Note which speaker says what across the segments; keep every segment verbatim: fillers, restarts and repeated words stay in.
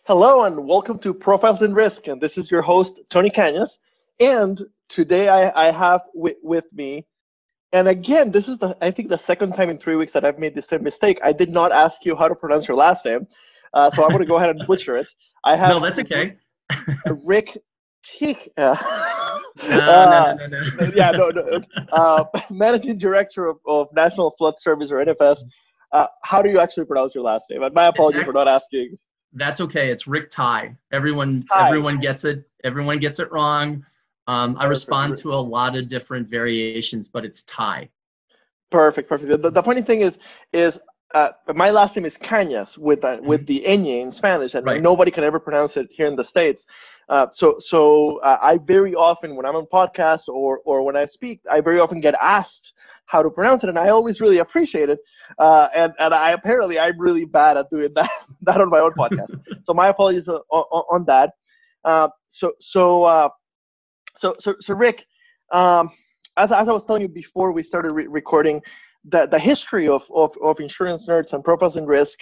Speaker 1: Hello and welcome to Profiles in Risk, and this is your host Tony Cañas. And today I, I have with, with me, and again, this is the I think the second time in three weeks that I've made this same mistake. I did not ask you how to pronounce your last name, uh, so I'm going to go ahead and butcher it. I have
Speaker 2: no, that's okay.
Speaker 1: Rick Tick. Uh,
Speaker 2: no, uh, no, no, no, no.
Speaker 1: yeah, no, no. Uh, Managing Director of, of National Flood Service, or N F S. Uh, how do you actually pronounce your last name? And my apologies
Speaker 2: Exactly.
Speaker 1: for not asking.
Speaker 2: That's okay. It's Rick Ty. Everyone,
Speaker 1: Ty.
Speaker 2: everyone gets it. Everyone gets it wrong. Um, I respond to a lot of different variations, but it's Ty.
Speaker 1: Perfect, perfect. The, the funny thing is, is uh, my last name is Cañas with uh, with the ñ in Spanish, and
Speaker 2: Right.
Speaker 1: nobody can ever pronounce it here in the States. Uh, so, so uh, I very often, when I'm on podcasts or or when I speak, I very often get asked how to pronounce it, and I always really appreciate it. Uh, and and I apparently I'm really bad at doing that that on my own podcast. So my apologies on, on, on that. Uh, so so uh, so so so Rick. Um, As, as I was telling you before we started re- recording, the, the history of, of, of insurance nerds and profiles in risk,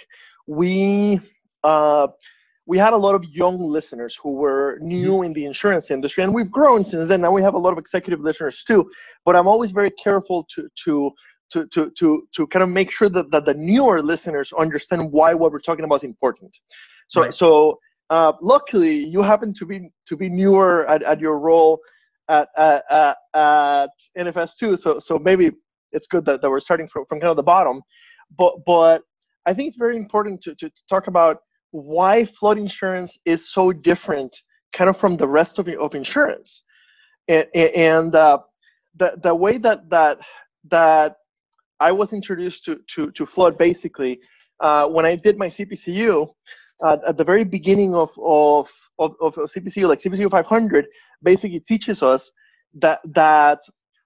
Speaker 1: we uh, we had a lot of young listeners who were new in the insurance industry, and we've grown since then. Now we have a lot of executive listeners too. But I'm always very careful to to to to to, to kind of make sure that, that the newer listeners understand why what we're talking about is important. So
Speaker 2: Right.
Speaker 1: so uh, luckily you happen to be to be newer at, at your role at at, at N F S too, so so maybe it's good that, that we're starting from, from kind of the bottom, but but I think it's very important to, to talk about why flood insurance is so different kind of from the rest of, of insurance, and, and uh, the the way that that that I was introduced to to, to flood basically uh, when I did my C P C U. Uh, at the very beginning of, of, of, of C P C U, like C P C U five hundred, basically teaches us that that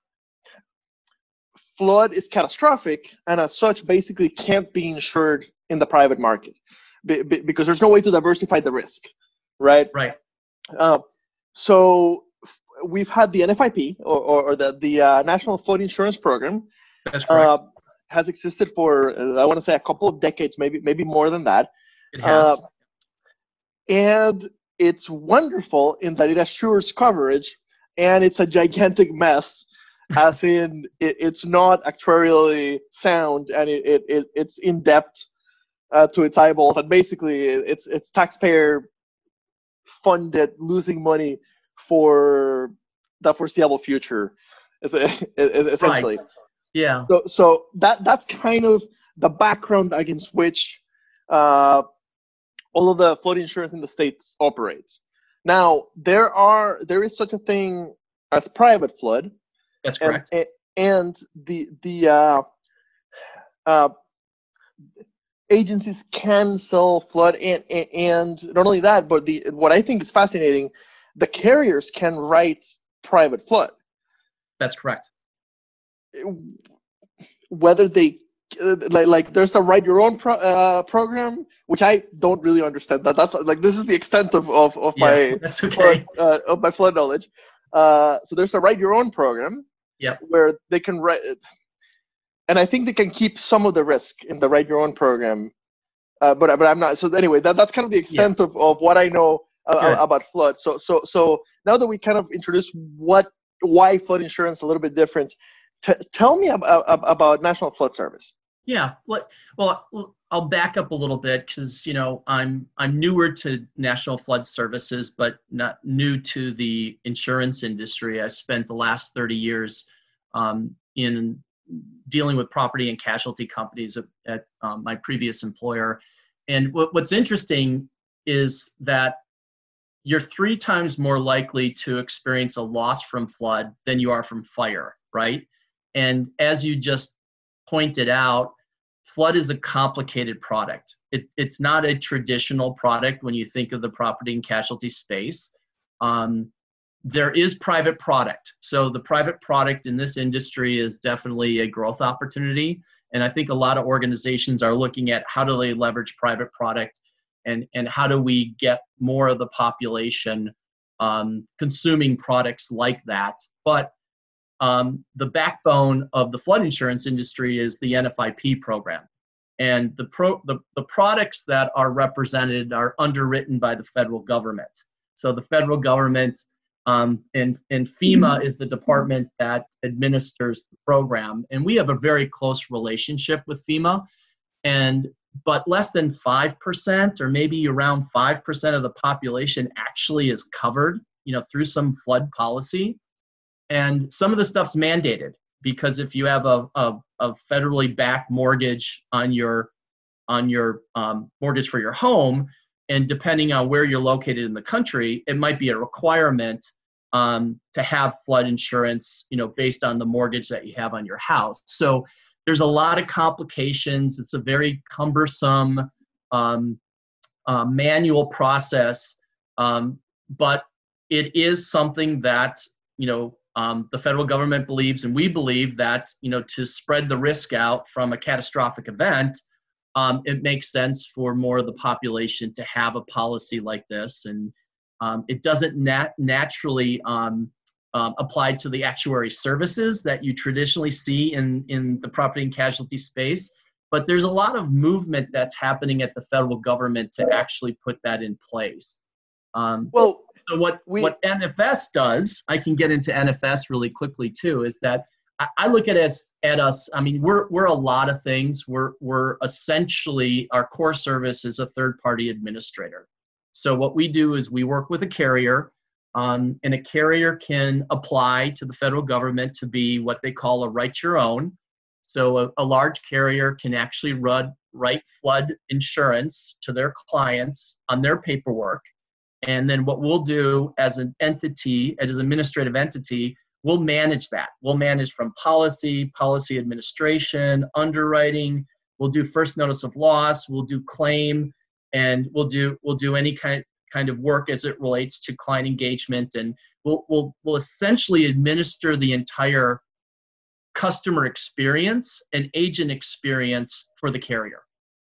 Speaker 1: flood is catastrophic and as such basically can't be insured in the private market be, be, because there's no way to diversify the risk, right?
Speaker 2: Right.
Speaker 1: Uh, so we've had the N F I P or, or, or the, the uh, National Flood Insurance Program.
Speaker 2: That's correct.
Speaker 1: Uh, has existed for, uh, I want to say, a couple of decades, maybe maybe more than that.
Speaker 2: It has.
Speaker 1: Uh, and it's wonderful in that it assures coverage, and it's a gigantic mess, as in it, it's not actuarially sound, and it, it, it it's in depth uh, to its eyeballs, and basically it's it's taxpayer funded, losing money for the foreseeable future, essentially.
Speaker 2: Right. Yeah.
Speaker 1: So so that that's kind of the background against which uh, all of the flood insurance in the States operates. Now, there are there is such a thing as private flood.
Speaker 2: That's correct.
Speaker 1: And, and the the uh, uh, agencies can sell flood, and and not only that, but the what I think is fascinating, the carriers can write private flood.
Speaker 2: That's correct.
Speaker 1: Whether they like like there's a write your own pro, uh, program, which I don't really understand. That that's like this is the extent of of, of
Speaker 2: Yeah,
Speaker 1: my
Speaker 2: that's okay.
Speaker 1: uh, of my flood knowledge. Uh, so there's a write your own program.
Speaker 2: Yep.
Speaker 1: Where they can write, and I think they can keep some of the risk in the write your own program. Uh, but but I'm not. So anyway, that that's kind of the extent
Speaker 2: Yeah.
Speaker 1: of, of what I know uh, about flood. So so so now that we kind of introduced what why flood insurance is a little bit different, t- tell me about about National Flood Service.
Speaker 2: Yeah, well, I'll back up a little bit because you know I'm I'm newer to National Flood Services, but not new to the insurance industry. I spent the last thirty years um, in dealing with property and casualty companies at, at um, my previous employer. And what, what's interesting is that you're three times more likely to experience a loss from flood than you are from fire, right? And as you just pointed out, flood is a complicated product. It, it's not a traditional product when you think of the property and casualty space. Um, there is private product. So the private product in this industry is definitely a growth opportunity. And I think a lot of organizations are looking at how do they leverage private product and, and how do we get more of the population um, consuming products like that. But Um, the backbone of the flood insurance industry is the N F I P program. And the pro the, the products that are represented are underwritten by the federal government. So the federal government um, and, and FEMA is the department that administers the program. And we have a very close relationship with FEMA. And but less than five percent or maybe around five percent of the population actually is covered, you know, through some flood policy. And some of the stuff's mandated because if you have a, a, a federally backed mortgage on your on your um, mortgage for your home, and depending on where you're located in the country, it might be a requirement um, to have flood insurance, you know, based on the mortgage that you have on your house. So there's a lot of complications. It's a very cumbersome um, uh, manual process, um, but it is something that, you know, um, the federal government believes, and we believe that, you know, to spread the risk out from a catastrophic event, um, it makes sense for more of the population to have a policy like this. And um, it doesn't nat- naturally um, Um, applied to the actuary services that you traditionally see in, in the property and casualty space. But there's a lot of movement that's happening at the federal government to actually put that in place. Um,
Speaker 1: Well,
Speaker 2: so what,
Speaker 1: we,
Speaker 2: what N F S does, I can get into N F S really quickly too, is that I, I look at us, at us, I mean, we're, we're a lot of things. We're, we're essentially, our core service is a third-party administrator. So what we do is we work with a carrier. Um, and a carrier can apply to the federal government to be what they call a write your own. So a, a large carrier can actually run, write flood insurance to their clients on their paperwork. And then what we'll do as an entity, as an administrative entity, we'll manage that. We'll manage from policy, policy administration, underwriting. We'll do first notice of loss. We'll do claim, and we'll do we'll do any kind kind of work as it relates to client engagement, and we'll, we'll, we'll essentially administer the entire customer experience and agent experience for the carrier.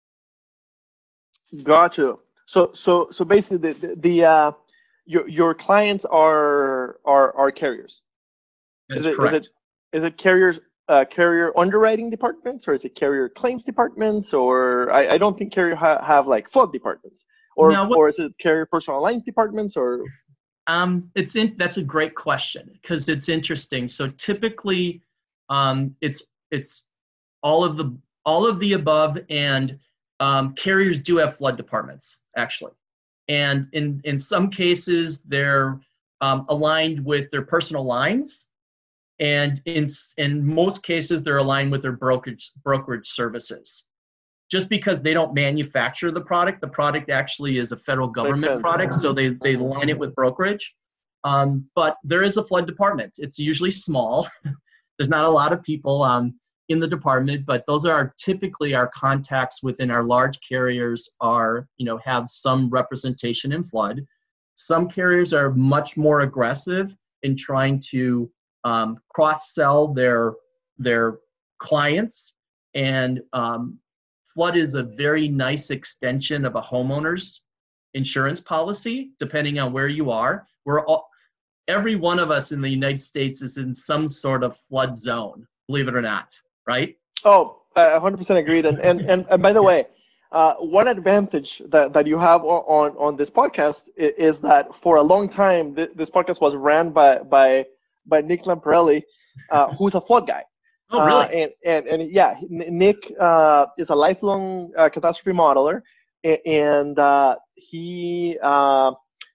Speaker 1: Gotcha. So, so, so basically the, the, the uh, your, your clients are, are, are carriers.
Speaker 2: That is,
Speaker 1: is it,
Speaker 2: correct.
Speaker 1: Is it, is it carriers, uh, carrier underwriting departments, or is it carrier claims departments? Or I, I don't think carrier ha- have like flood departments. Or,
Speaker 2: now, what,
Speaker 1: or is it carrier personal lines departments? Or
Speaker 2: um, it's in. That's a great question because it's interesting. So typically, um, it's it's all of the all of the above, and um, carriers do have flood departments actually, and in in some cases they're um, aligned with their personal lines, and in in most cases they're aligned with their brokerage brokerage services. Just because they don't manufacture the product, the product actually is a federal government product, so they, they line it with brokerage. Um, but there is a flood department. It's usually small. There's not a lot of people um, in the department, but those are our, typically our contacts within our large carriers are, you know, have some representation in flood. Some carriers are much more aggressive in trying to um, cross-sell their, their clients, and um, flood is a very nice extension of a homeowner's insurance policy, depending on where you are. We're all, every one of us in the United States is in some sort of flood zone, believe it or not, right?
Speaker 1: Oh, I one hundred percent agreed. And, and, and, and by the way, uh, one advantage that, that you have on, on this podcast is that for a long time, th- this podcast was ran by, by, by Nick Lamparelli, uh, who's a flood guy.
Speaker 2: Oh, really?
Speaker 1: Uh, and, and, and yeah, Nick uh, is a lifelong uh, catastrophe modeler, and uh, he, uh,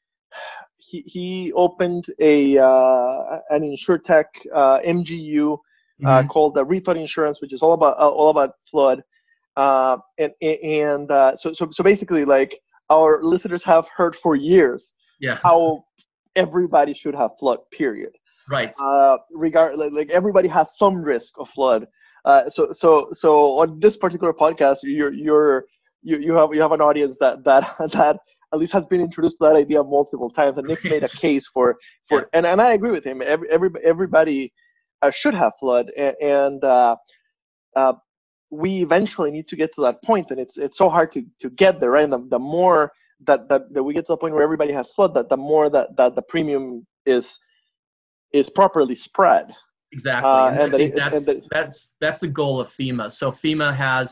Speaker 1: he he opened a uh, an insurtech uh, M G U uh, mm-hmm. called the Rethought Insurance, which is all about uh, all about flood. Uh, and and uh, so so so basically, like, our listeners have heard for years
Speaker 2: yeah.
Speaker 1: how everybody should have flood. Period.
Speaker 2: Right.
Speaker 1: Uh, regard like, like everybody has some risk of flood. Uh, so so so on this particular podcast, you're you're you, you have you have an audience that that that at least has been introduced to that idea multiple times, and Nick's made a case for for yeah. and, and I agree with him. Every, every everybody uh, should have flood, and, and uh, uh, we eventually need to get to that point, and it's it's so hard to to get there. Right, and the, the more that, that that we get to a point where everybody has flood, that the more that that the premium is. is properly spread.
Speaker 2: Exactly. Uh, and, and I think it, that's, and the, that's, that's the goal of FEMA. So FEMA has,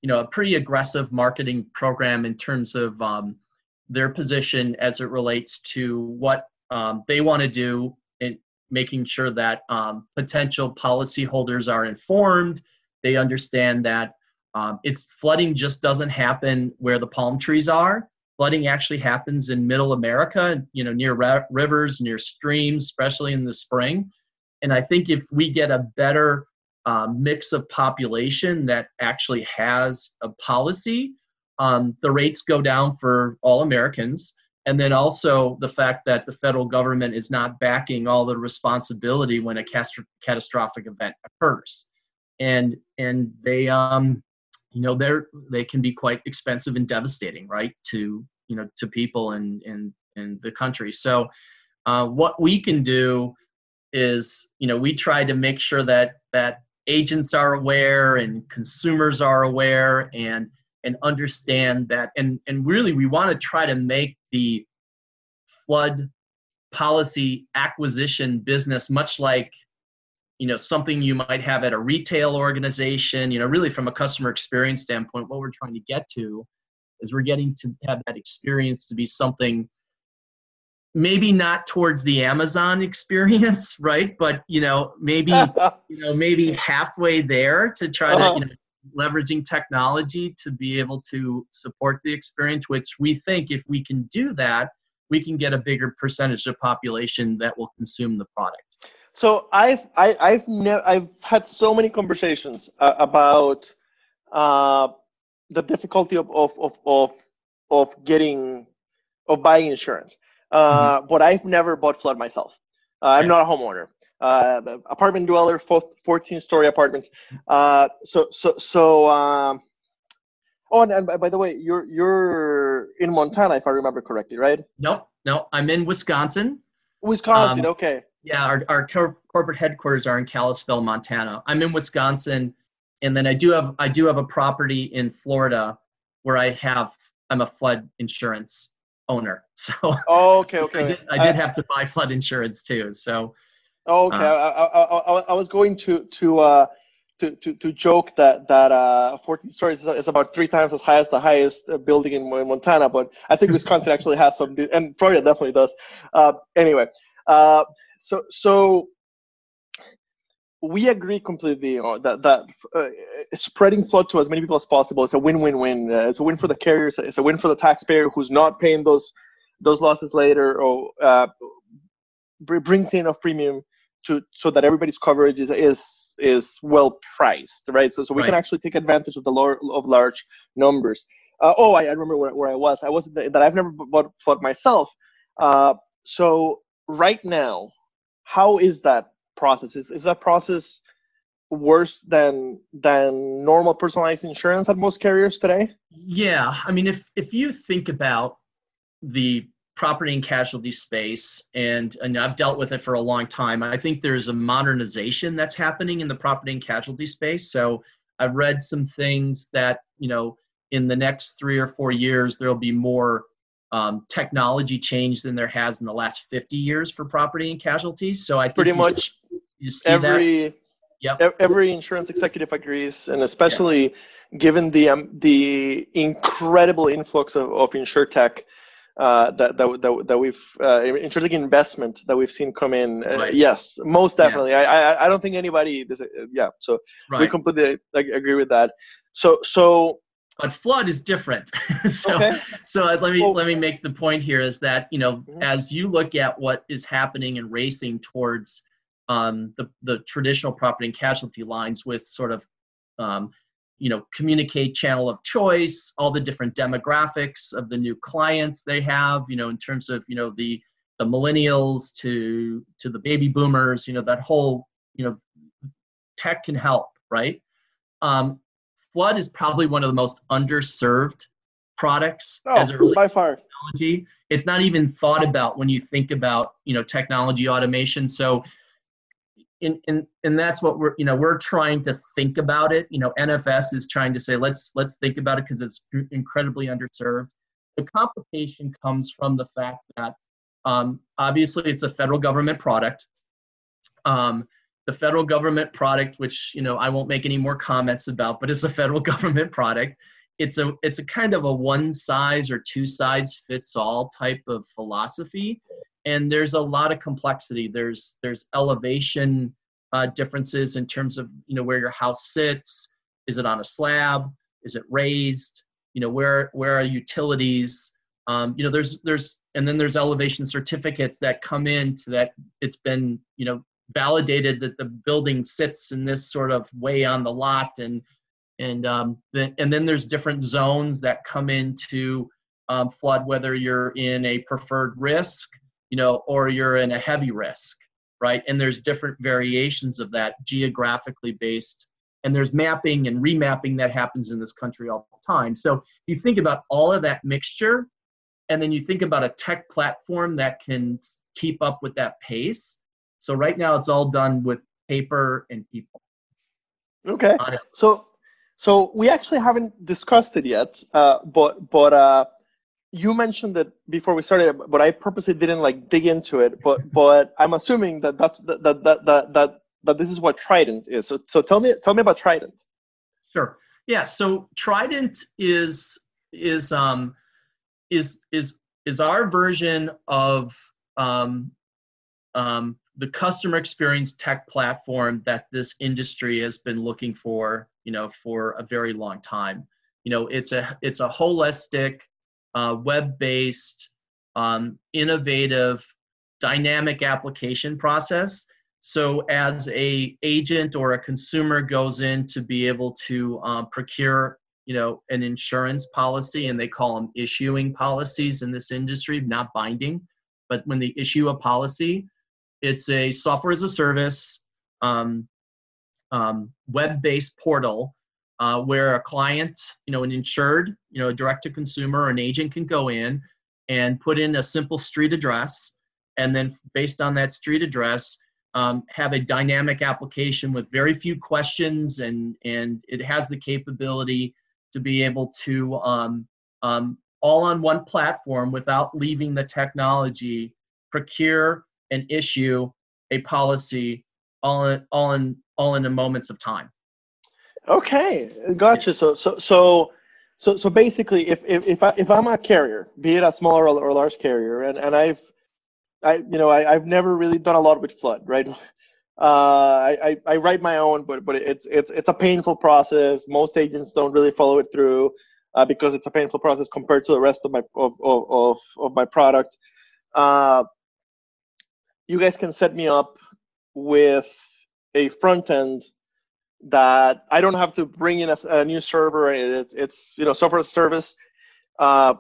Speaker 2: you know, a pretty aggressive marketing program in terms of um, their position as it relates to what um, they want to do in making sure that um, potential policyholders are informed. They understand that um, it's flooding just doesn't happen where the palm trees are. Flooding actually happens in middle America, you know, near ra- rivers, near streams, especially in the spring. And I think if we get a better uh, mix of population that actually has a policy, um, the rates go down for all Americans. And then also the fact that the federal government is not backing all the responsibility when a cast- catastrophic event occurs. And and they um you know they're they can be quite expensive and devastating, right, to you know to people in in in the country. So uh, what we can do is, you know we try to make sure that that agents are aware and consumers are aware and and understand that, and and really we want to try to make the flood policy acquisition business much like you know, something you might have at a retail organization. You know, really from a customer experience standpoint, what we're trying to get to is we're getting to have that experience to be something maybe not towards the Amazon experience, right? But, you know, maybe, you know, maybe halfway there to try
Speaker 1: uh-huh.
Speaker 2: to, you know, leveraging technology to be able to support the experience, which we think if we can do that, we can get a bigger percentage of population that will consume the product.
Speaker 1: So I've I, I've never I've had so many conversations uh, about uh, the difficulty of, of of of of getting of buying insurance, uh,
Speaker 2: Mm-hmm.
Speaker 1: but I've never bought flood myself. Uh, I'm
Speaker 2: Okay.
Speaker 1: not a homeowner. Uh, apartment dweller, fourteen story apartments. Uh, so so so. Um, oh, and, and by the way, you're you're in Montana, if I remember correctly, right?
Speaker 2: Nope, no, I'm in Wisconsin.
Speaker 1: Wisconsin.
Speaker 2: Um,
Speaker 1: Okay.
Speaker 2: yeah, our, our cor- corporate headquarters are in Kalispell, Montana. I'm in Wisconsin, and then I do have I do have a property in Florida where I have I'm a flood insurance owner. So
Speaker 1: Oh, okay.
Speaker 2: I
Speaker 1: Okay.
Speaker 2: did I
Speaker 1: I,
Speaker 2: did have to buy flood insurance too. So
Speaker 1: Oh, okay.
Speaker 2: uh,
Speaker 1: I, I, I, I was going to to uh to, to, to joke that that uh fourteen stories is, is about three times as high as the highest uh, building in, in Montana, but I think Wisconsin actually has some, and Florida definitely does. Uh, anyway, uh, so so we agree completely on that that uh, spreading flood to as many people as possible is a win-win-win. Uh, it's a win for the carriers. It's a win for the taxpayer who's not paying those those losses later, or uh, brings in enough premium to so that everybody's coverage is is is well priced, right? So so we
Speaker 2: right.
Speaker 1: can actually take advantage of the lower of large numbers. Uh, oh, I, I remember where, where I was. I was that I've never bought flood myself. Uh, so right now, how is that process? Is is that process worse than than normal personalized insurance at most carriers today?
Speaker 2: Yeah, I mean, if if you think about the property and casualty space, and, and I've dealt with it for a long time, I think there's a modernization that's happening in the property and casualty space. So I've read some things that, you know, in the next three or four years, there'll be more um, technology change than there has in the last fifty years for property and casualty. So I think
Speaker 1: Pretty
Speaker 2: you,
Speaker 1: much
Speaker 2: you see
Speaker 1: every
Speaker 2: that. Yep.
Speaker 1: every insurance executive agrees, and
Speaker 2: Yeah.
Speaker 1: especially given the um, the incredible influx of, of insurtech uh, that, that that that we've uh, insurtech investment that we've seen come in. Uh,
Speaker 2: Right.
Speaker 1: yes, most
Speaker 2: Yeah.
Speaker 1: definitely. I, I I don't think anybody. Does, yeah. So we
Speaker 2: Right.
Speaker 1: completely like, agree with that. So so.
Speaker 2: But flood is different. so
Speaker 1: Okay.
Speaker 2: so let me
Speaker 1: Well,
Speaker 2: let me make the point here is that, you know,
Speaker 1: mhm.
Speaker 2: as you look at what is happening and racing towards um, the the traditional property and casualty lines with sort of um, you know, communicate channel of choice, all the different demographics of the new clients they have, you know, in terms of, you know, the the millennials to to the baby boomers, you know, that whole, you know, tech can help, right? Um, flood is probably one of the most underserved products
Speaker 1: Oh,
Speaker 2: as it relates
Speaker 1: by
Speaker 2: to
Speaker 1: far.
Speaker 2: technology. It's not even thought about when you think about, you know, technology automation. So in, in, and that's what we're, you know, we're trying to think about it. You know, N F S is trying to say, let's, let's think about it because it's incredibly underserved. The complication comes from the fact that um, obviously it's a federal government product. Um, the federal government product, which, you know, I won't make any more comments about, but it's a federal government product. It's a, it's a kind of a one size or two size fits all type of philosophy. And there's a lot of complexity. There's, there's elevation uh, differences in terms of, you know, where your house sits. Is it on a slab? Is it raised? You know, where, where are utilities? Um, you know, there's, there's, and then there's elevation certificates that come into that. It's been, you know, validated that the building sits in this sort of way on the lot. And, and, um, the, and then there's different zones that come into um, flood, whether you're in a preferred risk, you know, or you're in a heavy risk, right? And there's different variations of that geographically based. And there's mapping and remapping that happens in this country all the time. So if you think about all of that mixture, and then you think about a tech platform that can keep up with that pace. So right now it's all done with paper and people.
Speaker 1: Okay.
Speaker 2: Honestly.
Speaker 1: So, so we actually haven't discussed it yet, uh, but, but uh, you mentioned it before we started, but I purposely didn't like dig into it, but, but I'm assuming that that's, that, that, that, that, that But this is what Trident is. So, so tell me, tell me about Trident.
Speaker 2: Sure. Yeah. So Trident is is um is is is our version of um um the customer experience tech platform that this industry has been looking for, you know, for a very long time. You know, it's a it's a holistic, uh, web-based, um, innovative, dynamic application process. So as a agent or a consumer goes in to be able to um, procure, you know, an insurance policy, and they call them issuing policies in this industry, not binding, but when they issue a policy, it's a software as a service, um, um, web-based portal uh, where a client, you know, an insured, you know, a direct-to-consumer or an agent can go in and put in a simple street address, and then based on that street address, Um, have a dynamic application with very few questions, and and it has the capability to be able to um, um, all on one platform without leaving the technology, procure and issue a policy all in all in all in the moments of time.
Speaker 1: Okay, gotcha. So so so so so basically, if if if, I, if I'm a carrier, be it a small or, or large carrier, and and I've I, you know, I, I've never really done a lot with flood, right? Uh, I, I, I write my own, but but it's it's it's a painful process. Most agents don't really follow it through uh, because it's a painful process compared to the rest of my of of of, of my product. Uh, you guys can set me up with a front end that I don't have to bring in a, a new server. It's it's you know software as a service uh,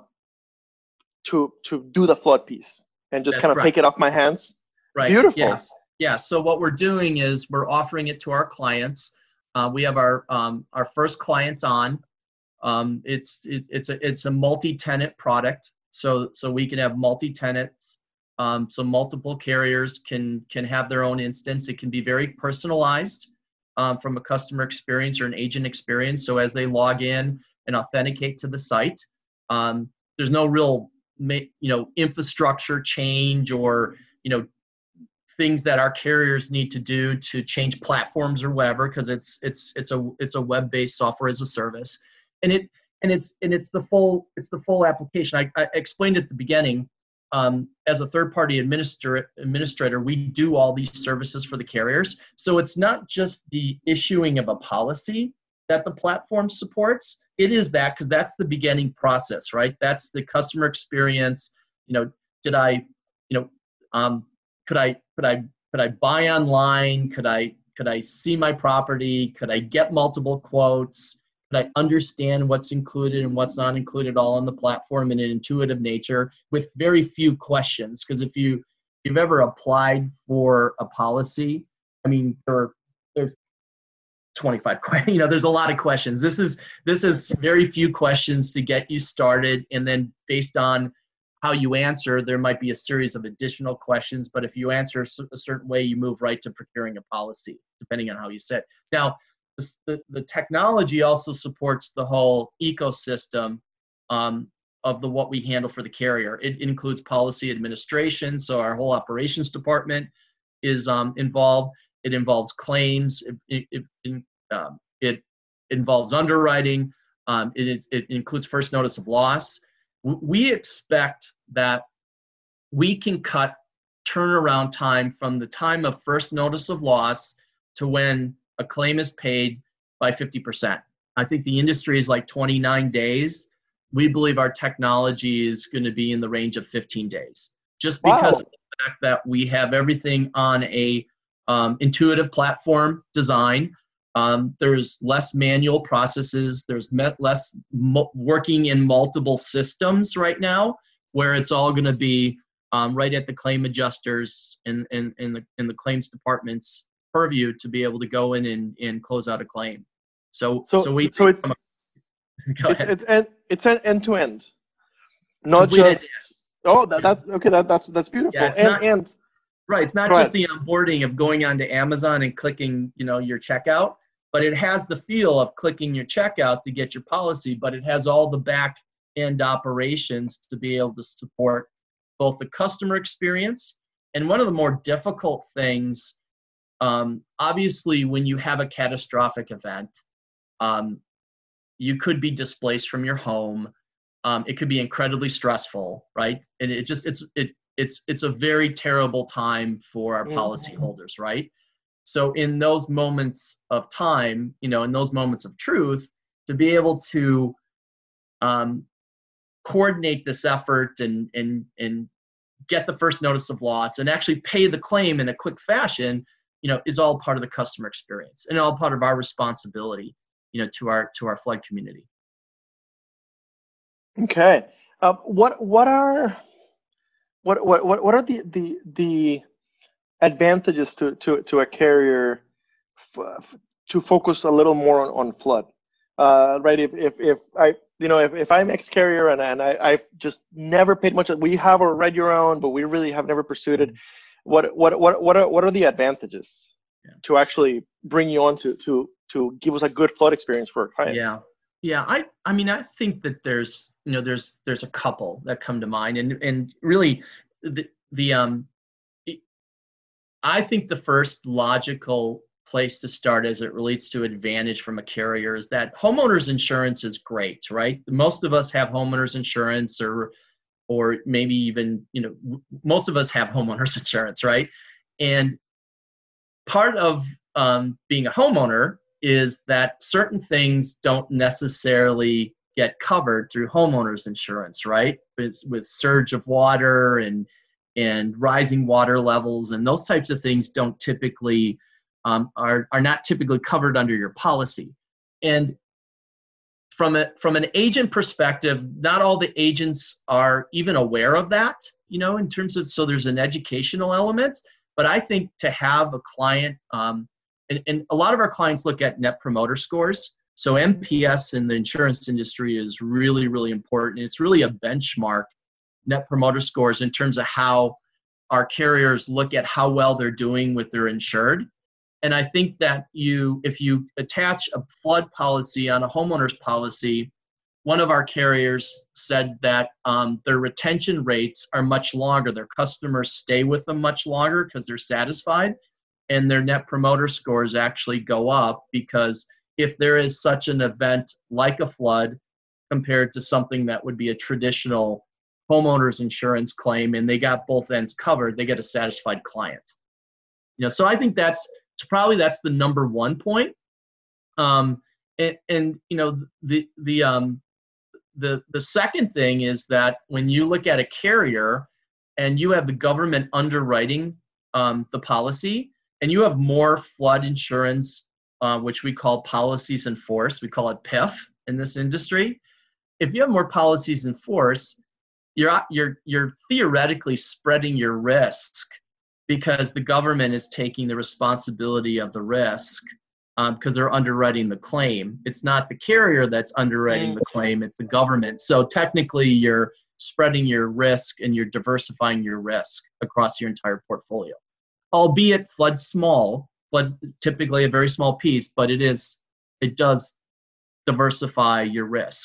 Speaker 1: to to do the flood piece. And just
Speaker 2: That's
Speaker 1: kind of
Speaker 2: right.
Speaker 1: take it off my hands.
Speaker 2: Right.
Speaker 1: Beautiful.
Speaker 2: Yes. Yeah. So what we're doing is we're offering it to our clients. Uh, we have our um, our first clients on. Um, it's it, it's a it's a multi-tenant product. So so we can have multi-tenants. Um, so multiple carriers can can have their own instance. It can be very personalized um, from a customer experience or an agent experience. So as they log in and authenticate to the site, um, there's no real you know, infrastructure change or, you know, things that our carriers need to do to change platforms or whatever, because it's it's it's a it's a web-based software as a service, and it and it's and it's the full it's the full application. I, I explained at the beginning. Um, as a third-party administrator, administrator, we do all these services for the carriers. So it's not just the issuing of a policy that the platform supports. It is that, because that's the beginning process, right? That's the customer experience. You know, did I, you know, um, could I, could I, could I buy online? Could I, could I see my property? Could I get multiple quotes? Could I understand what's included and what's not included all on the platform in an intuitive nature with very few questions? Because if you, if you've ever applied for a policy, I mean, there, there's twenty-five questions, you know, there's a lot of questions. This is, this is very few questions to get you started. And then based on how you answer, there might be a series of additional questions, but if you answer a certain way, you move right to procuring a policy, depending on how you say it. Now, the, the technology also supports the whole ecosystem um, of the what we handle for the carrier. It includes policy administration, so our whole operations department is um, involved. it involves claims, it, it, it, um, it involves underwriting, um, it, is, it includes first notice of loss. We expect that we can cut turnaround time from the time of first notice of loss to when a claim is paid by fifty percent. I think the industry is like twenty-nine days. We believe our technology is going to be in the range of fifteen days, just because
Speaker 1: Wow.
Speaker 2: of the fact that we have everything on a um, intuitive platform design. Um, there's less manual processes. There's met less mo- working in multiple systems right now, where it's all going to be um, right at the claim adjusters and in, in, in, the, in the claims department's purview to be able to go in and, and close out a claim. So,
Speaker 1: So,
Speaker 2: so we
Speaker 1: so it's
Speaker 2: go
Speaker 1: it's
Speaker 2: ahead.
Speaker 1: it's end it's an end to end, not
Speaker 2: Complete
Speaker 1: just.
Speaker 2: end-to-end.
Speaker 1: Oh, that, that's okay. That that's that's beautiful.
Speaker 2: Yeah, it's
Speaker 1: and
Speaker 2: not
Speaker 1: and
Speaker 2: right. It's not
Speaker 1: go
Speaker 2: just
Speaker 1: ahead.
Speaker 2: the onboarding of going onto Amazon and clicking, you know, your checkout, but it has the feel of clicking your checkout to get your policy, but it has all the back end operations to be able to support both the customer experience. And one of the more difficult things, um, obviously, when you have a catastrophic event, um, you could be displaced from your home. Um, it could be incredibly stressful, right? And it just it's it it's it's a very terrible time for our
Speaker 1: Mm.
Speaker 2: policyholders, right? So in those moments of time, you know, in those moments of truth, to be able to um, coordinate this effort and and and get the first notice of loss and actually pay the claim in a quick fashion, you know, is all part of the customer experience and all part of our responsibility, you know, to our to our flood community.
Speaker 1: Okay. Uh, what what are what what what what are the the the advantages to to to a carrier f- to focus a little more on, on flood? Uh, right. If if if I you know if, if I'm ex-carrier and and I I've just never paid much. We have our Read Your Own, but we really have never pursued it. What what what what are what are the advantages
Speaker 2: Yeah.
Speaker 1: to actually bring you on to to to give us a good flood experience for our clients?
Speaker 2: Yeah. Yeah, I, I mean, I think that there's, you know, there's, there's a couple that come to mind, and, and really, the, the, um, I think the first logical place to start as it relates to advantage from a carrier is that homeowners insurance is great, right? Most of us have homeowners insurance, or, or maybe even, you know, most of us have homeowners insurance, right? And part of um, being a homeowner is that certain things don't necessarily get covered through homeowners insurance, right? With, with surge of water and and rising water levels and those types of things don't typically um, are are not typically covered under your policy. And from a from an agent perspective, not all the agents are even aware of that, you know, in terms of, so there's an educational element. But I think to have a client, um, and, and a lot of our clients look at net promoter scores. So N P S in the insurance industry is really, really important. It's really a benchmark, net promoter scores, in terms of how our carriers look at how well they're doing with their insured. And I think that you, if you attach a flood policy on a homeowner's policy, one of our carriers said that um, their retention rates are much longer. Their customers stay with them much longer because they're satisfied, and their net promoter scores actually go up because if there is such an event like a flood compared to something that would be a traditional homeowner's insurance claim and they got both ends covered, they get a satisfied client. You know, so I think that's probably that's the number one point. Um, and, and you know, the the um, The, the second thing is that when you look at a carrier and you have the government underwriting um, the policy, and you have more flood insurance, uh, which we call policies in force, we call it P I F in this industry. If you have more policies in force, you're, you're, you're theoretically spreading your risk because the government is taking the responsibility of the risk um, because they're underwriting the claim. It's not the carrier that's underwriting the claim, it's the government. So technically you're spreading your risk and you're diversifying your risk across your entire portfolio. Albeit flood small, flood typically a very small piece, but it is, it does diversify your risk.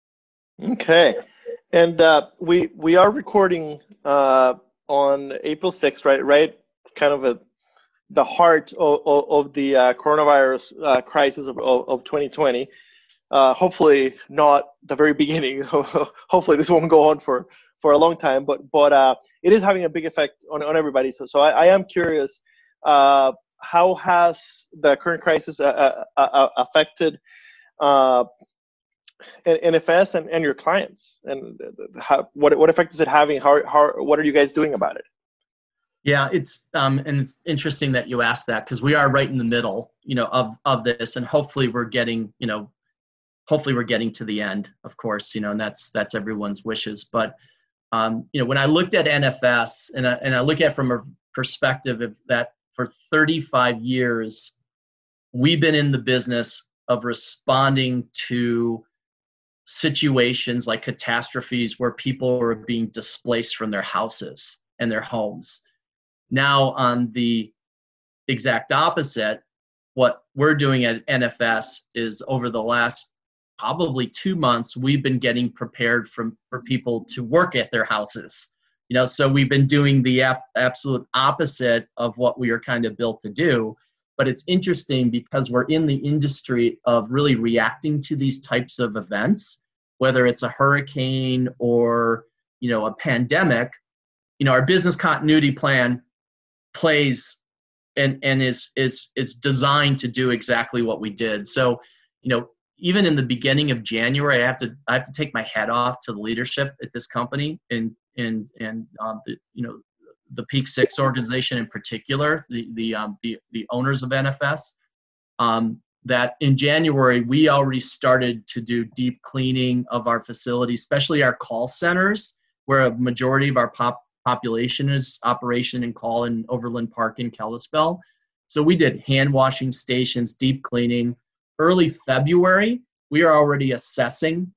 Speaker 1: Okay. And uh, we we are recording uh, on April sixth, right? Right, kind of a the heart of, of, of the uh, coronavirus uh, crisis of, of, of twenty twenty. Uh, hopefully not the very beginning. Hopefully this won't go on for, for a long time, but but uh, it is having a big effect on, on everybody. So so I, I am curious, uh, how has the current crisis uh, uh, uh, affected uh, N F S and, and your clients, and how, what what effect is it having? How how what are you guys doing about it?
Speaker 2: Yeah, it's um, and it's interesting that you asked that, because we are right in the middle, you know, of of this, and hopefully we're getting, you know, hopefully we're getting to the end, of course, you know, and that's that's everyone's wishes. But um, you know, when I looked at N F S, and I, and I look at it from a perspective of that, for thirty-five years, we've been in the business of responding to situations like catastrophes where people are being displaced from their houses and their homes. Now, on the exact opposite, what we're doing at N F S is, over the last probably two months, we've been getting prepared from, for people to work at their houses. You know, so we've been doing the ap- absolute opposite of what we are kind of built to do. But it's interesting because we're in the industry of really reacting to these types of events, whether it's a hurricane or, you know, a pandemic. You know, our business continuity plan plays and, and is, is, is designed to do exactly what we did. So, you know, even in the beginning of January, I have to I have to take my hat off to the leadership at this company, and and and um, the you know the Peak Six organization in particular, the the um, the the owners of N F S. Um, that in January we already started to do deep cleaning of our facilities, especially our call centers, where a majority of our pop population is operation and call in Overland Park in Kalispell. So we did hand washing stations, deep cleaning. Early February, we are already assessing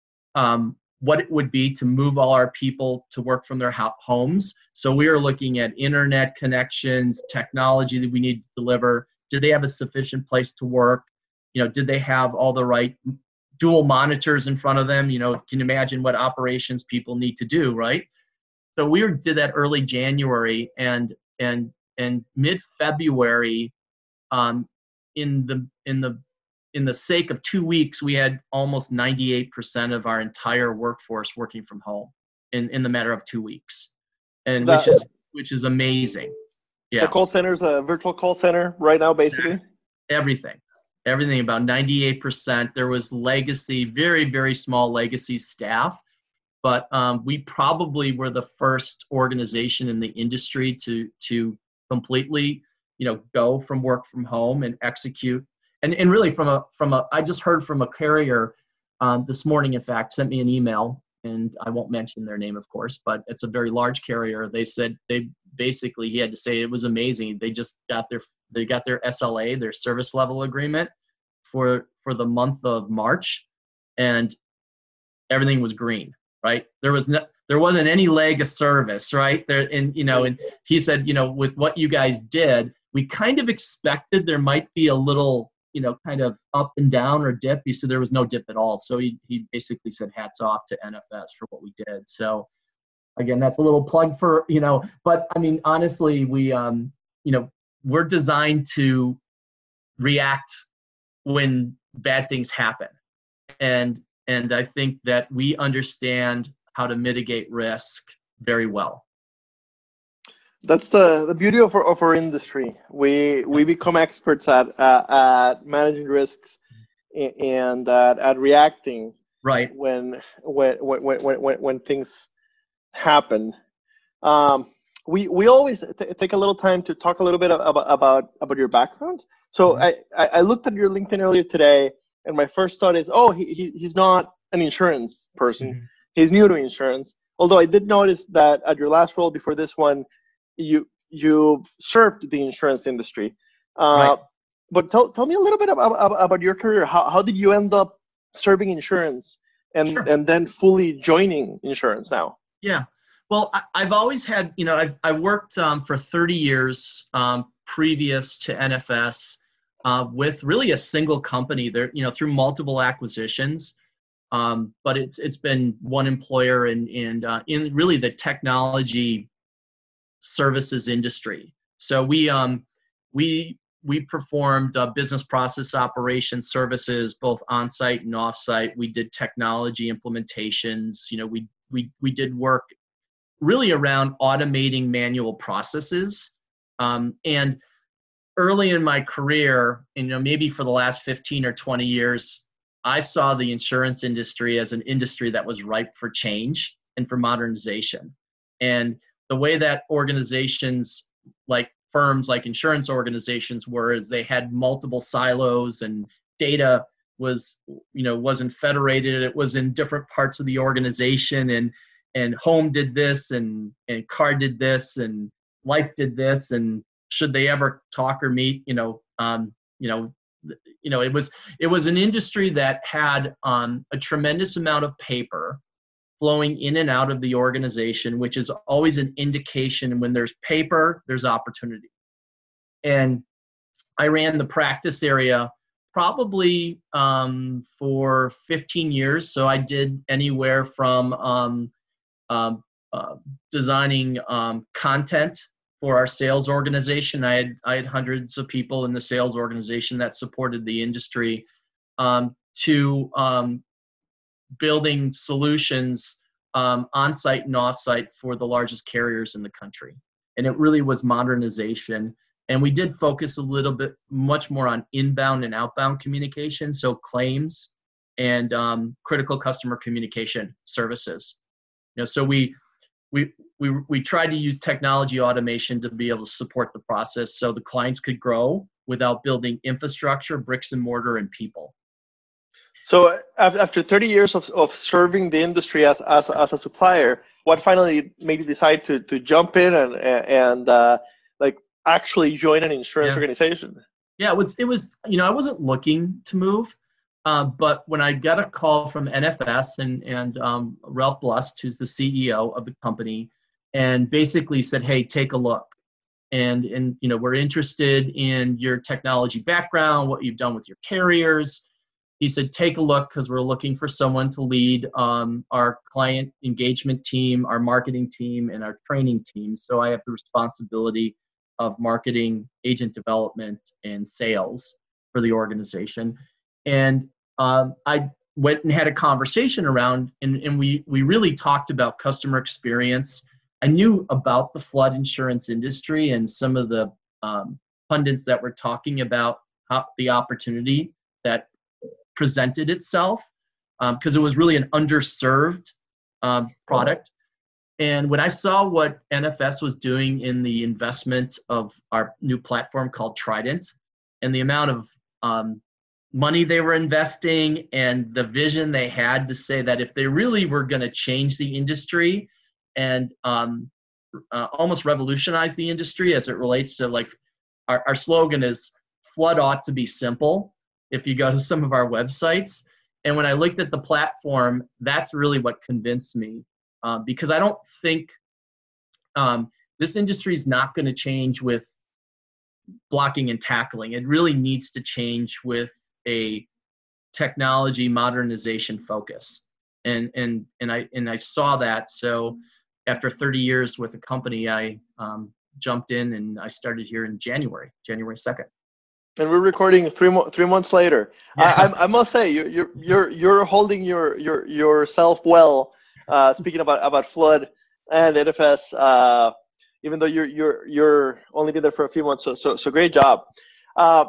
Speaker 2: um, what it would be to move all our people to work from their ho- homes. So we are looking at internet connections, technology that we need to deliver. Do they have a sufficient place to work? You know, did they have all the right dual monitors in front of them? You know, can you imagine what operations people need to do, right? So we did that early January, and and and mid-February, um, in the in the in the sake of two weeks, we had almost ninety-eight percent of our entire workforce working from home in, in the matter of two weeks, and
Speaker 1: That,
Speaker 2: which is which is amazing. Yeah,
Speaker 1: the call center is a virtual call center right now, basically.
Speaker 2: Everything, everything about ninety-eight percent. There was legacy, very very small legacy staff, but um, we probably were the first organization in the industry to to completely, you know, go from work from home and execute. And and really from a from a I just heard from a carrier um, this morning, in fact, sent me an email, and I won't mention their name, of course, but it's a very large carrier. They said they basically, he had to say it was amazing. They just got their they got their S L A, their service level agreement, for for the month of March, and everything was green. Right, there was no there wasn't any leg of service, right there. And you know, and he said, you know, with what you guys did, we kind of expected there might be a little, you know, kind of up and down or dip. He said there was no dip at all. So he, he basically said hats off to N F S for what we did. So again, that's a little plug for, you know, but I mean, honestly, we, um, you know, we're designed to react when bad things happen. And, and I think that we understand how to mitigate risk very well.
Speaker 1: That's the, the beauty of our, of our industry. We we become experts at uh, at managing risks and at, at reacting
Speaker 2: right
Speaker 1: when when when when when, when things happen. Um, we we always t- take a little time to talk a little bit about about, about your background. So mm-hmm. I, I looked at your LinkedIn earlier today, and my first thought is, oh, he, he he's not an insurance person. Mm-hmm. He's new to insurance. Although I did notice that at your last role before this one, you you served the insurance industry. Uh,
Speaker 2: right.
Speaker 1: But tell tell me a little bit about about your career. How how did you end up serving insurance and
Speaker 2: sure.
Speaker 1: and then fully joining insurance now?
Speaker 2: Yeah. Well, I, I've always had, you know, I've I worked um, for thirty years um, previous to N F S uh, with really a single company there, you know, through multiple acquisitions. Um, but it's it's been one employer and and uh, in really the technology services industry. So we um we we performed uh, business process operations services, both on-site and off-site. We did technology implementations. You know, we we we did work really around automating manual processes. Um, and early in my career, you know, maybe for the last fifteen or twenty years, I saw the insurance industry as an industry that was ripe for change and for modernization. And the way that organizations, like firms like insurance organizations were, is they had multiple silos, and data was, you know, wasn't federated. It was in different parts of the organization, and and home did this, and and car did this, and life did this, and should they ever talk or meet, you know, um, you know, you know, it was it was an industry that had um, a tremendous amount of paper flowing in and out of the organization, which is always an indication. When there's paper, there's opportunity. And I ran the practice area probably um, for fifteen years. So I did anywhere from um, um, uh, designing um, content for our sales organization. I had I had hundreds of people in the sales organization that supported the industry, um, to um, building solutions um, on-site and off-site for the largest carriers in the country. And it really was modernization. And we did focus a little bit much more on inbound and outbound communication, so claims and um, critical customer communication services. You know, so we we we we tried to use technology automation to be able to support the process, so the clients could grow without building infrastructure, bricks and mortar, and people.
Speaker 1: So after thirty years of, of serving the industry as, as, as a supplier, what finally made you decide to, to jump in and, and uh, like actually join an insurance
Speaker 2: yeah.
Speaker 1: organization?
Speaker 2: Yeah, it was, it was, you know, I wasn't looking to move, uh, but when I got a call from N F S and, and um, Ralph Blust, who's the C E O of the company, and basically said, hey, take a look. And, and, you know, we're interested in your technology background, what you've done with your carriers. He said, take a look, because we're looking for someone to lead um, our client engagement team, our marketing team, and our training team. So I have the responsibility of marketing, agent development, and sales for the organization. And um, I went and had a conversation around, and, and we, we really talked about customer experience. I knew about the flood insurance industry and some of the um, pundits that were talking about how, the opportunity that presented itself, because um, it was really an underserved um, product. And when I saw what N F S was doing in the investment of our new platform called Trident, and the amount of um, money they were investing, and the vision they had to say that if they really were going to change the industry and um, uh, almost revolutionize the industry as it relates to, like, our, our slogan is flood ought to be simple. If you go to some of our websites. And when I looked at the platform, that's really what convinced me, uh, because I don't think um, this industry is not going to change with blocking and tackling. It really needs to change with a technology modernization focus. And and and I and I saw that. So after thirty years with the company, I um, jumped in, and I started here in January, January second.
Speaker 1: And we're recording three mo- three months later.
Speaker 2: Yeah.
Speaker 1: I, I I must say you you're you're you're holding your your yourself well. Uh, speaking about about flood and N F S, uh, even though you're you're you're only been there for a few months, so so so great job. Uh,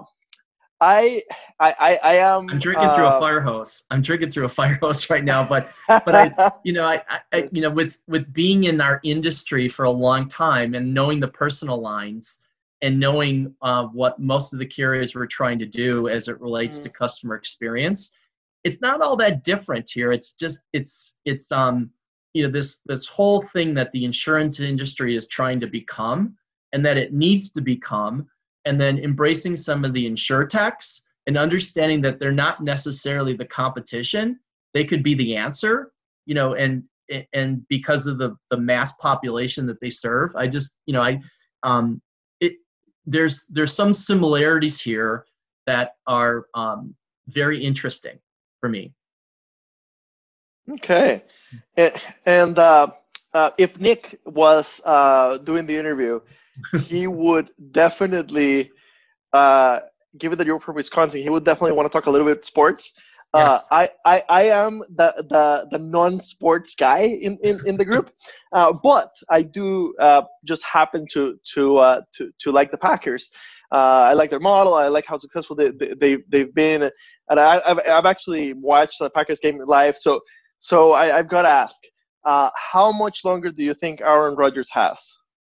Speaker 1: I I I am.
Speaker 2: I'm drinking
Speaker 1: uh,
Speaker 2: through a fire hose. I'm drinking through a fire hose right now, but but I you know I, I you know with with being in our industry for a long time and knowing the personal lines, and knowing uh, what most of the carriers were trying to do as it relates mm-hmm. to customer experience, it's not all that different here. It's just it's it's um you know this this whole thing that the insurance industry is trying to become, and that it needs to become, and then embracing some of the insurtechs and understanding that they're not necessarily the competition. They could be the answer, you know, and and because of the the mass population that they serve, I just you know I um. There's there's some similarities here that are um, very interesting for me.
Speaker 1: Okay, and uh, uh, if Nick was uh, doing the interview, he would definitely uh, given that you're from Wisconsin, he would definitely want to talk a little bit sports.
Speaker 2: Yes.
Speaker 1: Uh, I, I, I am the, the, the non-sports guy in, in, in the group, uh, but I do uh, just happen to to, uh, to to like the Packers. Uh, I like their model. I like how successful they, they, they, they've been. And I, I've, I've actually watched the Packers game live. So so I, I've got to ask, uh, how much longer do you think Aaron Rodgers has?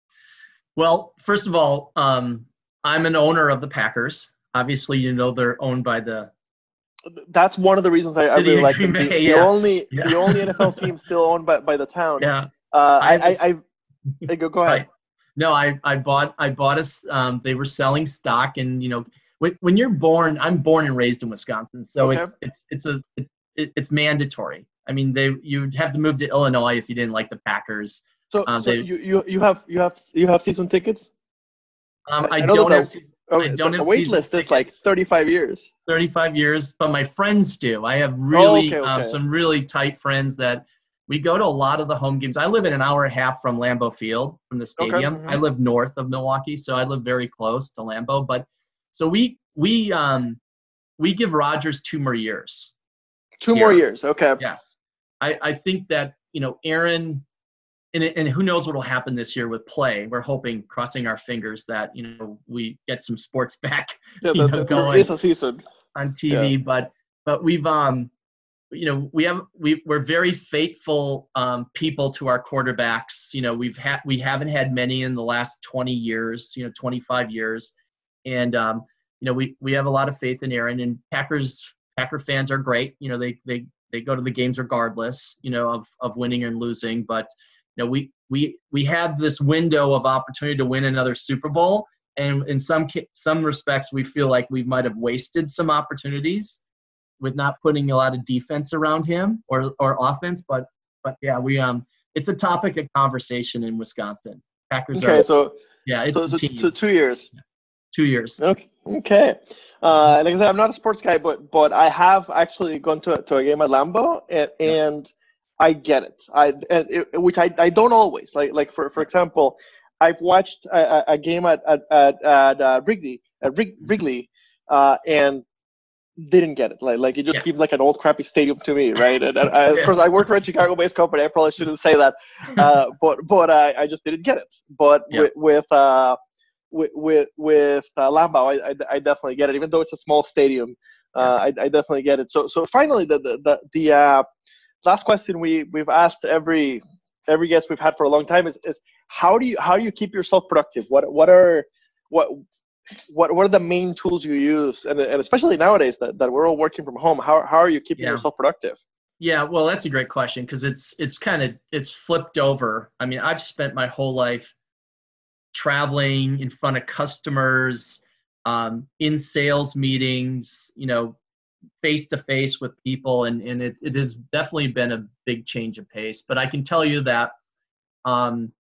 Speaker 2: Well, first of all, um, I'm an owner of the Packers. Obviously, you know they're owned by the
Speaker 1: That's one of the reasons I, I really like them. The, the
Speaker 2: yeah.
Speaker 1: only
Speaker 2: yeah.
Speaker 1: the only N F L team still owned by, by the town.
Speaker 2: Yeah.
Speaker 1: Uh, I,
Speaker 2: I, was,
Speaker 1: I, I, I go go ahead.
Speaker 2: I, no, I, I bought I bought us. Um, they were selling stock, and you know, when, when you're born, I'm born and raised in Wisconsin, so
Speaker 1: Okay.
Speaker 2: it's it's it's a it, it's mandatory. I mean, they you'd have to move to Illinois if you didn't like the Packers.
Speaker 1: So,
Speaker 2: um,
Speaker 1: so
Speaker 2: they,
Speaker 1: you, you you have you have you have season tickets?
Speaker 2: Um, I,
Speaker 1: I
Speaker 2: I
Speaker 1: know
Speaker 2: don't
Speaker 1: that
Speaker 2: have.
Speaker 1: the-
Speaker 2: Season,
Speaker 1: Oh,
Speaker 2: I don't
Speaker 1: the,
Speaker 2: have
Speaker 1: the wait
Speaker 2: season
Speaker 1: list
Speaker 2: tickets.
Speaker 1: is like thirty-five years.
Speaker 2: thirty-five years, but my friends do. I have really
Speaker 1: okay, okay.
Speaker 2: Um, some really tight friends that we go to a lot of the home games. I live in an hour and a half from Lambeau Field, from the stadium.
Speaker 1: Okay.
Speaker 2: I live north of Milwaukee, so I live very close to Lambeau. But so we we um we give Rodgers two more years.
Speaker 1: Two
Speaker 2: here.
Speaker 1: more years. Okay.
Speaker 2: Yes, I I think that you know Aaron. And, and who knows what will happen this year with play. We're hoping, crossing our fingers, that you know we get some sports back
Speaker 1: Yeah,
Speaker 2: you
Speaker 1: the,
Speaker 2: know,
Speaker 1: the,
Speaker 2: going
Speaker 1: there is a season
Speaker 2: on T V.
Speaker 1: Yeah.
Speaker 2: But but we've um you know we have we we're very faithful um, people to our quarterbacks. You know we've had we haven't had many in the last twenty years. You know twenty-five years, and um, you know we we have a lot of faith in Aaron. And Packers Packer fans are great. You know they they they go to the games regardless. You know of of winning and losing, but. You know, we we we have this window of opportunity to win another Super Bowl, and in some some respects, we feel like we might have wasted some opportunities with not putting a lot of defense around him or or offense. But but yeah, we um, it's a topic of conversation in Wisconsin. Packers
Speaker 1: okay,
Speaker 2: are
Speaker 1: so
Speaker 2: yeah, it's
Speaker 1: so,
Speaker 2: the
Speaker 1: so,
Speaker 2: team.
Speaker 1: so two years.
Speaker 2: Two years.
Speaker 1: Okay. Okay. Uh, like I said, I'm not a sports guy, but but I have actually gone to to a game at Lambeau, and
Speaker 2: Yeah.
Speaker 1: and I get it. I and it, which I, I don't always like. Like for, for example, I've watched a, a game at at at, at uh, Wrigley at Wrig, Wrigley, uh, and didn't get it. Like like it just
Speaker 2: Yeah.
Speaker 1: seemed like an old crappy stadium to me, right? And, and I, of course, I work for a Chicago-based company. I probably shouldn't say that, uh, but but I, I just didn't get it. But
Speaker 2: Yeah.
Speaker 1: with with uh, with with, with uh, Lambeau, I, I I definitely get it. Even though it's a small stadium, uh, I I definitely get it. So so finally, the the the, the uh, last question we we've asked every every guest we've had for a long time is is how do you how do you keep yourself productive? What what are what what what are the main tools you use, and and especially nowadays that, that we're all working from home? How how are you keeping
Speaker 2: Yeah.
Speaker 1: yourself productive?
Speaker 2: Yeah, well, that's a great question because it's it's kind of it's flipped over. I mean, I've spent my whole life traveling in front of customers, um, in sales meetings, you know, face to face with people, and and it it has definitely been a big change of pace. But I can tell you that um,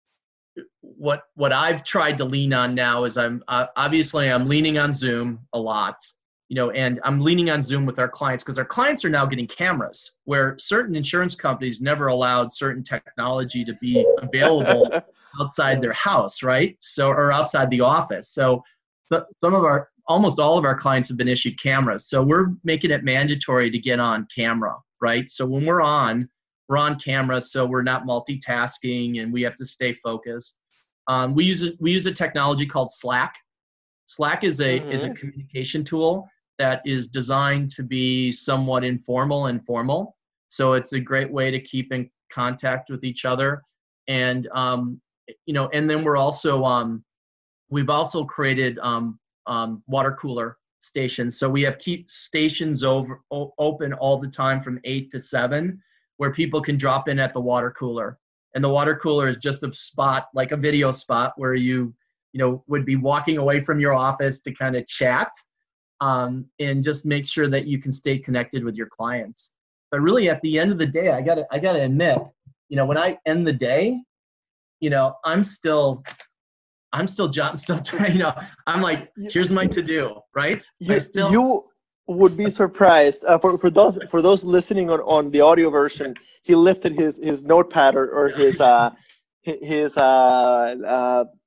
Speaker 2: what what I've tried to lean on now is I'm uh, obviously I'm leaning on Zoom a lot. You know, and I'm leaning on Zoom with our clients because our clients are now getting cameras where certain insurance companies never allowed certain technology to be available outside their house, right? So, or outside the office. So, so some of our, almost all of our clients have been issued cameras. So we're making it mandatory to get on camera, right? So when we're on, we're on camera, so we're not multitasking and we have to stay focused. Um, we use a, we use a technology called Slack. Slack is a
Speaker 1: Mm-hmm.
Speaker 2: is a communication tool that is designed to be somewhat informal and formal. So it's a great way to keep in contact with each other. And, um, you know, and then we're also, um, we've also created um, um, water cooler stations. So we have keep stations over o- open all the time from eight to seven where people can drop in at the water cooler. And the water cooler is just a spot, like a video spot where you, you know, would be walking away from your office to kind of chat. Um, and just make sure that you can stay connected with your clients. But really, at the end of the day, I gotta, I gotta admit, you know, when I end the day, you know, I'm still, I'm still jotting stuff down. You know, I'm like, here's my to-do, right?
Speaker 1: You,
Speaker 2: I still,
Speaker 1: you would be surprised. Uh, for for those for those listening on, on the audio version, he lifted his his notepad or, or his uh his uh, uh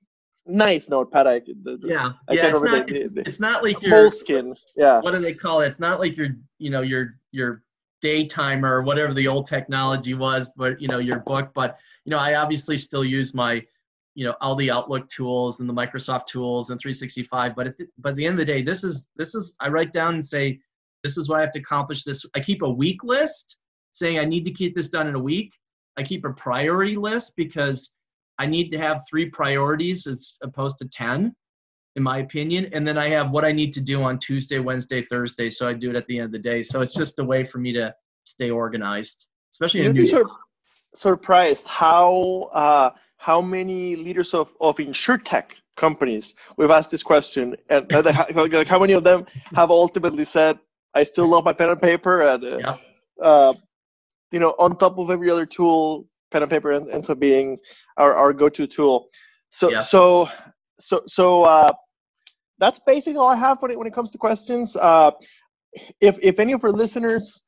Speaker 1: Nice notepad. I, the,
Speaker 2: Yeah,
Speaker 1: I
Speaker 2: yeah.
Speaker 1: can't
Speaker 2: It's
Speaker 1: remember
Speaker 2: not.
Speaker 1: the,
Speaker 2: It's
Speaker 1: the, the
Speaker 2: it's not like your
Speaker 1: Moleskin. Yeah.
Speaker 2: what do they call it? It's not like your you know your your day timer or whatever the old technology was, but you know your book. But you know, I obviously still use my you know all the Outlook tools and the Microsoft tools and three sixty-five. But at the, but at the end of the day, this is this is I write down and say this is what I have to accomplish. This I keep a week list saying I need to keep this done in a week. I keep a priority list because I need to have three priorities as opposed to ten, in my opinion. And then I have what I need to do on Tuesday, Wednesday, Thursday. So I do it at the end of the day. So it's just a way for me to stay organized, especially in a
Speaker 1: You'd
Speaker 2: new
Speaker 1: be
Speaker 2: year.
Speaker 1: sur- surprised how uh, how many leaders of, of insurtech companies we've asked this question, and uh, like, like how many of them have ultimately said, "I still love my pen and paper," and uh,
Speaker 2: Yeah.
Speaker 1: uh, you know, on top of every other tool, pen and paper ends ends up being our, our go-to tool. So
Speaker 2: Yeah.
Speaker 1: so so so uh, that's basically all I have when it when it comes to questions. Uh, if if any of our listeners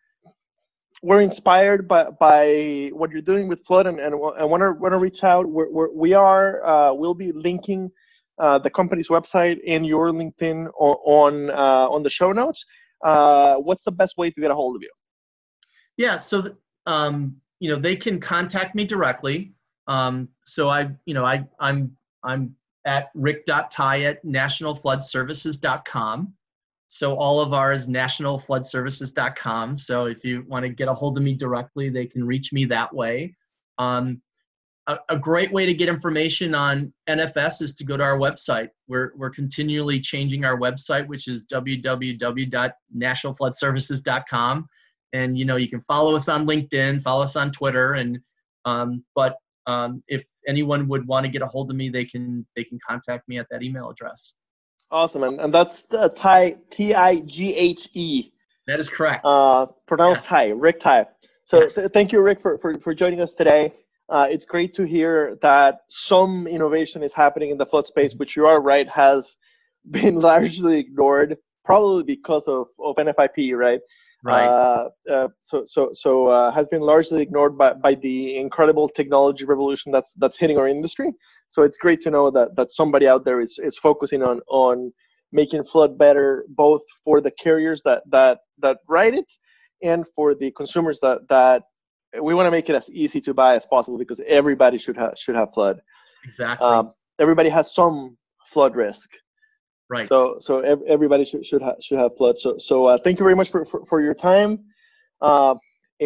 Speaker 1: were inspired by, by what you're doing with Flood and, and, and want to want to reach out, we're, we're, we are uh, we'll be linking uh, the company's website and your LinkedIn on on, uh, on the show notes. Uh, what's the best way to get a hold of you?
Speaker 2: Yeah. So, th- um, you know, they can contact me directly. Um, so I, you know, I, I'm, I'm at rick dot ty at national flood services dot com. So all of ours, national flood services dot com. So if you want to get a hold of me directly, they can reach me that way. Um, a, a great way to get information on N F S is to go to our website. We're, we're continually changing our website, which is w w w dot national flood services dot com. And, you know, you can follow us on LinkedIn, follow us on Twitter. And, um, but um, if anyone would want to get a hold of me, they can, they can contact me at that email address.
Speaker 1: Awesome. And, and that's the Ty, T I G H E.
Speaker 2: That is correct.
Speaker 1: Uh, pronounced
Speaker 2: Yes.
Speaker 1: Ty, Rick Ty. So
Speaker 2: Yes.
Speaker 1: th- thank you, Rick, for, for, for joining us today. Uh, it's great to hear that some innovation is happening in the flood space, which you are right, has been largely ignored, probably because of, of N F I P, right?
Speaker 2: Right.
Speaker 1: Uh, uh, so so so uh, has been largely ignored by, by the incredible technology revolution that's that's hitting our industry. So it's great to know that that somebody out there is, is focusing on on making flood better, both for the carriers that that that write it and for the consumers that that we want to make it as easy to buy as possible, because everybody should have should have flood.
Speaker 2: Exactly.
Speaker 1: Um, everybody has some flood risk.
Speaker 2: Right.
Speaker 1: So so ev- everybody should should have should have flood. So so uh, thank you very much for for, for your time, uh,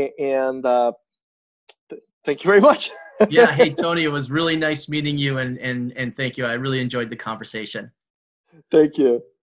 Speaker 1: and uh, th- thank you very much.
Speaker 2: Yeah. Hey, Tony, it was really nice meeting you, and and and thank you. I really enjoyed the conversation.
Speaker 1: Thank you.